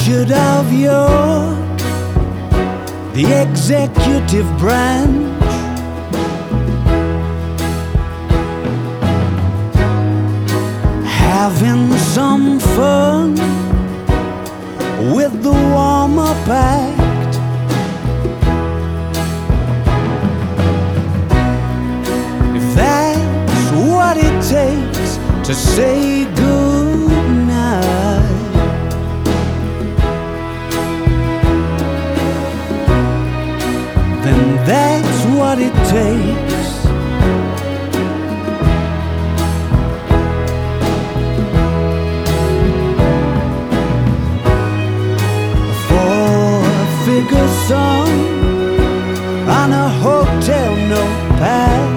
Should of York, the executive branch, having some fun with the warm-up act. If that's what it takes to say goodnight, then that's what it takes. A four-figure sum on a hotel notepad,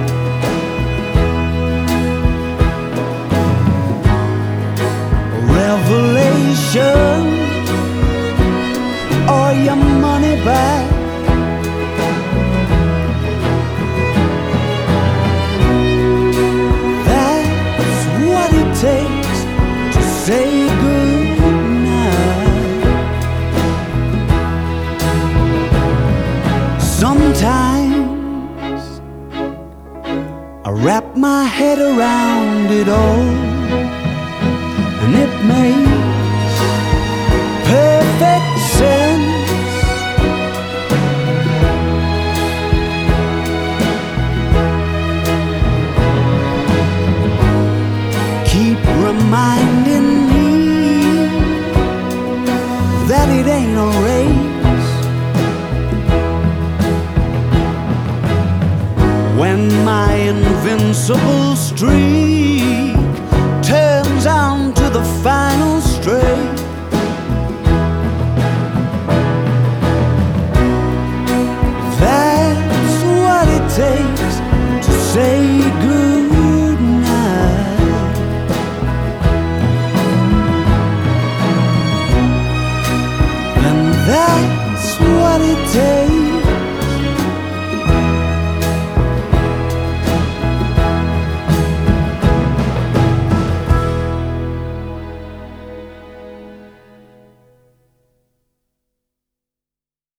a revelation or your money back. Takes to say goodnight. Sometimes I wrap my head around it all, and it makes perfect sense. Reminding me that it ain't a race. When my invincible streak